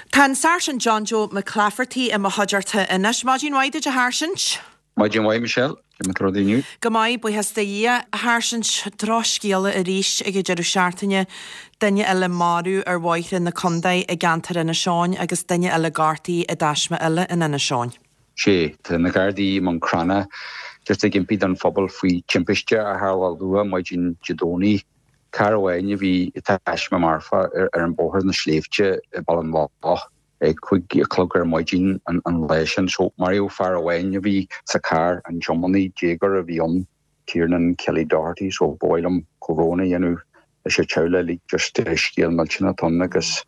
Tá Sergeant John Joe McClafferty a Mahajarta inis Majin Waide a Harsint. Majin Waide Michelle, Matrodinu. Gamai bu has the Harsint Droshkiel a Rish a Jerushartine, Danya Ella Maru or White in the Condai a Ganter in a Sean, agus Danya Ella Garty a Dashma Ella in a Sean. She, the Nagardi Moncrana, just a gimpy done fobble free chimpistia, a Harwaldua, Majin Jidoni. Caraway vi Dashma Marfa an bohar na Schleefje ballen wa quick clugger Majin and Leshan so Mario Faraway vi Sakar and Jomani Jager of Yon Kiernan Kelly Doherty so Boylem Corona a Chowla League just skill Melchina Tonnagus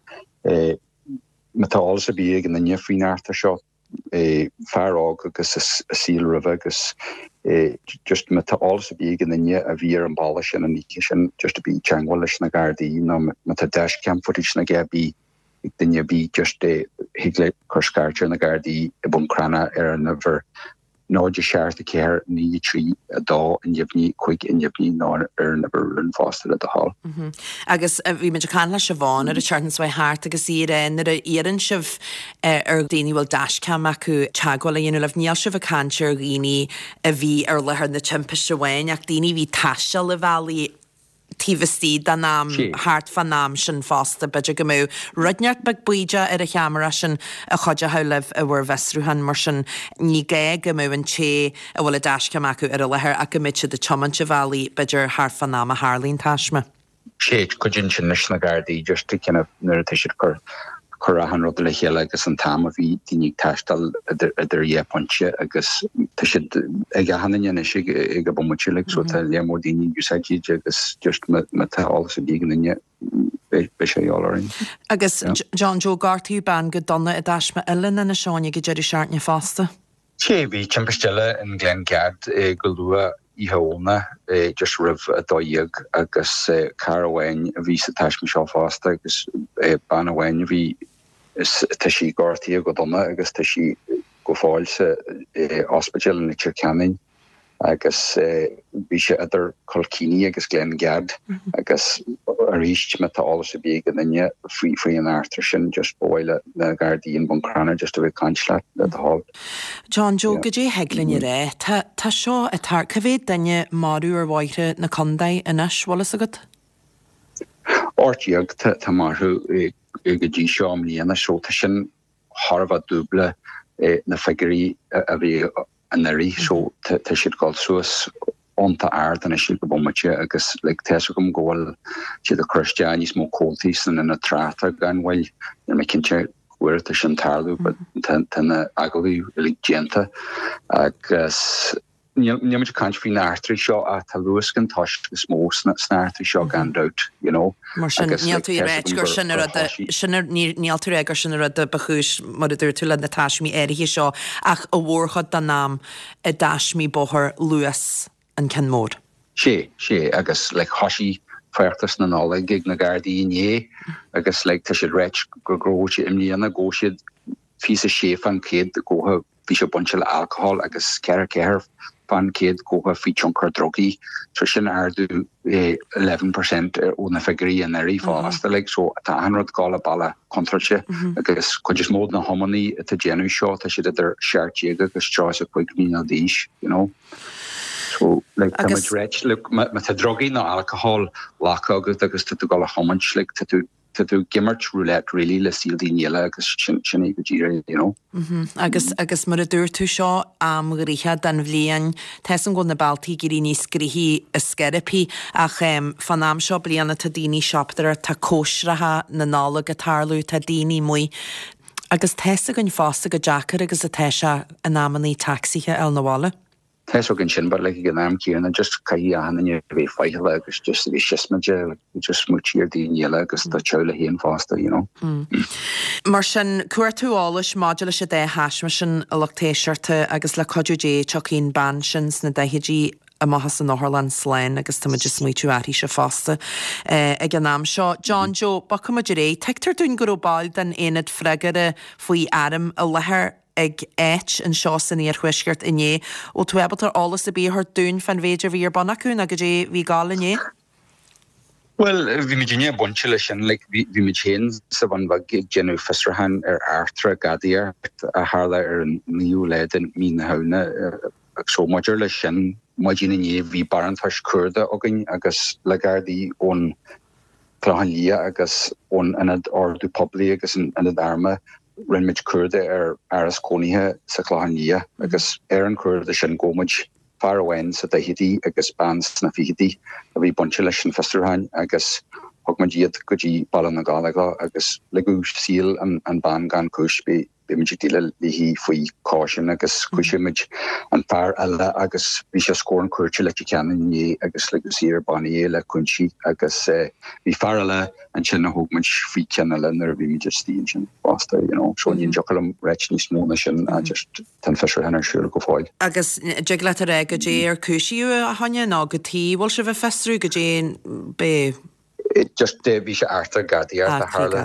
Metals a big in the Nefreen Arthur shot Farog agus a seal river agus just met also big in the near a veer and abolish and indication just to be changwalish na gardi no met a dash camp footage na gabi then you be just a higle kurskarcher na gardi a bunkrana never no just share the care ni tree a daw and you quick and you no never run faster at the hall agus vi me kan la Siobhan a chartans way heart agus iren a iren shiv dini will dash cam acu chagwala lef nial shiv a cancher rini a vi lehar na chimpish wain ac dini vi tasha le valley Tivesti da nam hart van nam sin fasta budget gamu rudnart bag buija a camera sin a chodja how live a were vestruhan marsin ni ge gamu and che a will a dash kamaku a leher a gamitcha the chomancha valley budger hart van nam a Harleen tashma. She kujin sin na gardi just to kind of narrative Corahan rod le hiel agus an tam a vi dinig tastal der ye punche agus tishid ega hanin is ega bomuchilik so ta le more dinig usaji agus just meta all so digen in ye be she all in agus John Joe Garty ban go donna a dashma ellen and a Sean ge jerry shart ne faster che vi chimpestelle in Glen Gad gulua Ihona just riv a doyeg agus Carawain visa tash Michelle Foster agus Banawain vi tashi Garty go donna agus tashi go false hospital in Chircanin agus bisha other Colkini agus Glen Gad agus reached met all so big and then yet free and artisan just boil the Guardian Buncrana just a bit consulat at the hall. John Joe Gaje Heglin re ta shaw a tar caved danye Maru or White na Condai in Ash Wallace agat Ortiag ta Maru Gaji Shamli and a shotation Harva double na figuri and the so te should call suas on the art and a ship of much agus like Tescom goal to the Christianis more cultis and in a trata gun while you're making sure where the Shantarlu but ten agoli like genta agus Niamich country nartry shot at a Lewis can touch the small snarty shot and out, you know. Martian Neil to your Shinner at the Shinner Neil to Egger Shinner at the Bahush, Mother to let the Tashmi Eddie Shaw, ach a warhot danam, a dashmi boher Lewis and Kenmore. She, I guess like Hoshi. Fairtas na nala gig na gardi in I guess like to should rich grow in go should fees a chef and kid go have fish a bunch of alcohol I guess care fan kid go have fee chunker druggy so shin are do 11% on the figure and very fast like so at 100 call a balla contrache I guess could just more than harmony at the genuine shot I should have their shirt jigger because choice a quick mean of dish you know. So like how much rich look met a druggy no alcohol lack agus to go how much like to do gimmert roulette really le seal din yella agus chinny you know agus mar dur tu shaw richa dan vlian tesan go na balti girini skrihi a skerapi ach fanam shop liana tadini shop there ta koshraha na nala guitarlu tadini mui agus tesa gon fasta go jacker agus a tesha anamani taxi he el nawala Teso gan sin but like again I'm and just kaya and you be fight like it's just the shishmaje just muchier din yella agus the chola hen faster you know Martian cuartu allish modula she de hashmashin a loctashirte agus la cojuj chokin banshins na dehiji a mahas an Norland Slane agus tama just muitu ati she faster again am sho John Joe bakamajere tekter dun go bal dan enid fregere fui Adam a leher ag etch and shots in ear whiskert in ye o twebelter alles to be her doon van veger wie banaku na gaje vi gal in ye Well, vi me dinne bunchele sin like vi me chain sa van va genu fistrahan arthra gadia a harla an new led in min hauna so modular sin modine vi baran fash kurda ogin agus lagardi on Clahanlia agus on anad or du public agus anad arma renmid kurda aras konihe sa Clahanlia agus Aaron kurda sin gomaj far away sa tahiti agus bands na fihiti a vi bunchele sin fistrahan agus hogmajiad goji balan galaga agus legu seal and ban gan kush be imagitila lihi fui caution agus kushimage and far alla agus visha scorn kurche let you can ni agus legu seer bani la kunchi agus vi far alla and chinna hogmaj fui canala ner vi just station faster so ni jokalum rechni smonishin just tan fisher hanner sure go foil agus jiglet a goji er kushi a hanya na goti wol se festru goji be it just visha Arthur Gadia the Harlan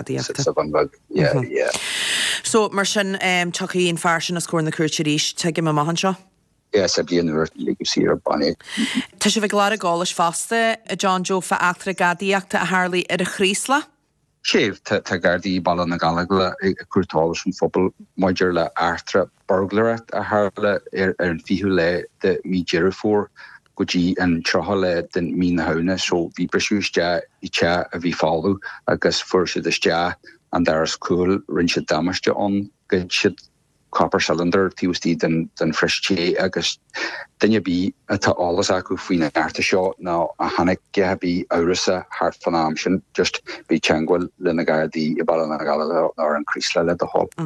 yeah so marsin chucky in fashion a score in the curcherish take him a mahansha yes I've been there legacy or bunny Tisha viglara golish faste John Joe fa Arthur Gadia to Harley at a Chrísla Shave ta gardi balan na galagla curtolish and football modular Arthur burglar a Harla and fihule the me for Guji and Trahale den min hauna so vi presúste icha a vi follow agus furse de ja and there's cool rinse damage on good shit copper cylinder TUSD den fresh agus then you be at all as aku fina arta shot now a hanek gabi aurisa hard fanamshin just be changwal lenagardi ibalana gala or increase le the hall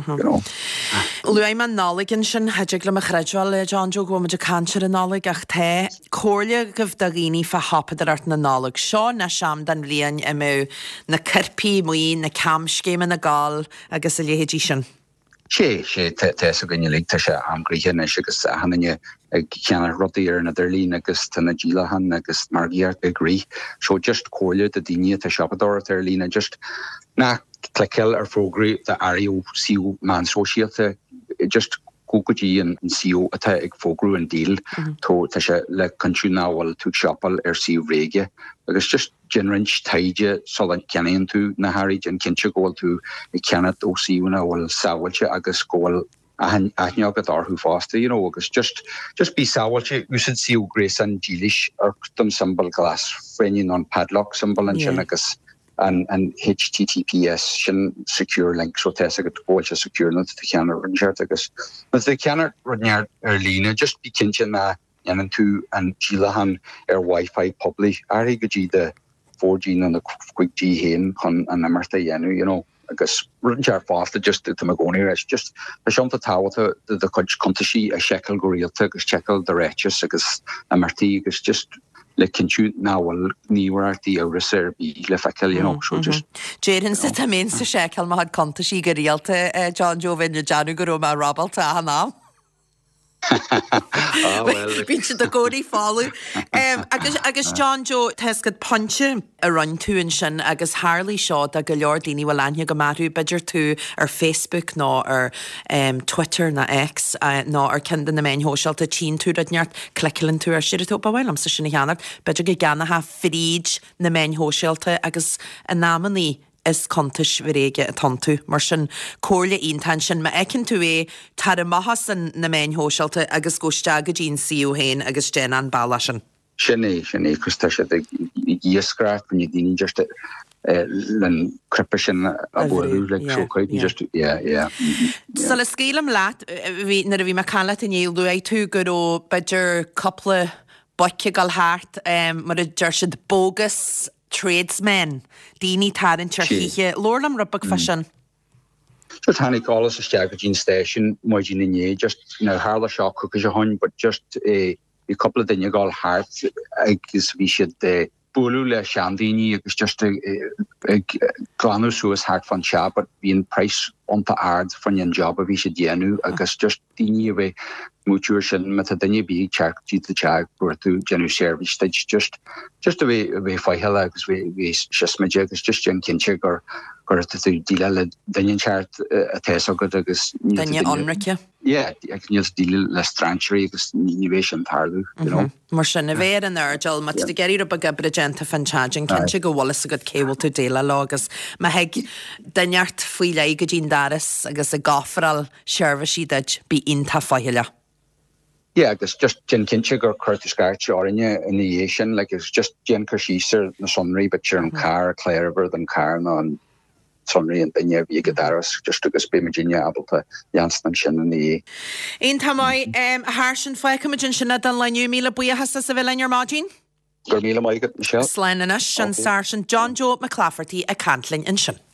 Luaiman Nolligan sin hajigla a chredwal John Joe go ma cancer an nolig ach te corlia gov dagini fa hopad art na nolig seo na sham dan lian emu na kirpi mui na camscéim na gal agus a lehédí sin sé te gan lig te se am grichen agus hanne ceanna rodíar na derlín agus tanna dílahan agus margiar agrí so just choile de daine te siapador derlína just na clickel fógri de ario siú man sosiate just Gogotí and CEO ata ag fógrú an deal to ta se le country náwal tú siapal siú réige agus just genrinch taide solan ceanan tú na harid an cinse góil tú I ceannat ó siúna bhfuil sáhailte agus góil aithneagad arthú fásta agus just bí sáhailte úsid siú grés an dílis dum symbol glass frenin on padlock symbol an sin agus and HTTPS sin secure link so tesa go bhil secure na te ceanna runseart agus mas the ceanna runneart lína just bí cinse na anan tú an dílahan Wi-Fi public ari go dí de 4G an the quick G hen chun an namarta dhéanú agus runseart fásta just to magóní is just a seomta táhata de contaisí a shekel go rialta agus shekel de réitis agus namartaí agus just le cinú náwal níhartí a reserví le fekel so just Jaden sit a min sa shekel ma had contaisí go rialta John Joe vin Janu go ma rabalta hana Bhín si do góí fáú. Agus John Joe tescad punche a run túin sin agus Harley seo a go leor daoine bhfuil aine go marú beidir tú ar Facebook ná ar Twitter na X ná ar cindan na main hóseilta tí tú neart cliclan tú ar siad tó bhil am sa sinna cheannar, beidir go ganathe fríd na main hóseilta agus a námaní is contais viréige a tantu mar sin cóirle intan sin ma ecin tú tar a mahas an na main hóseilta agus goiste go dín siú héin agus déan an balla sin. Sinné chusta se díoscrát when you dine just len crepa sin a bhú le choid just So le scélam leat na a bhí me canla in éilú é tú go ó beidir couple boice gal háart mar a deir siad bogus tradesmen díní tarin Turkíe Lorlam rubach fashion. Just hannig alles a stagagin station moigin in just Harla shop cook as a hun but just a couple of dinne gal hart agus vi should bulu le shandini agus just a glanu suas hart van shop but being price on the ard van yen job vi should yenu agus just dini we mutuation met a dinne bi check the check or to genu service stage just a way fi hella agus we just magic is just yen kinchig or gur tú díle le daon seart a teis agad agus Danne anrice? ag níos díle le strandseí agus nívéis an tarlú. Mar sin na bhéir an airdeal mat de geirí a gabrigenta fanchagin cin go bhlas a go céhil tú déile lágus ma heag daneart faoi le go dín daras agus a gáfaral seirbhí deid bí inta fáile. Yeah, agus just gin kinse gur Curtis Gart orinne in the Asian, like it's just Jen Kershiser na sunri, but you're in car, Clarever than car on sunri and then you Vigadaras, just to go speak Virginia able to Janssen Shin in the In Tamai, Harshan Fakamajin Shinna dan Lanu Mila Buya has a civil in your margin? Gurmila Michael Michelle. Slanish and Sergeant John Joe McClafferty a Cantling in Shin.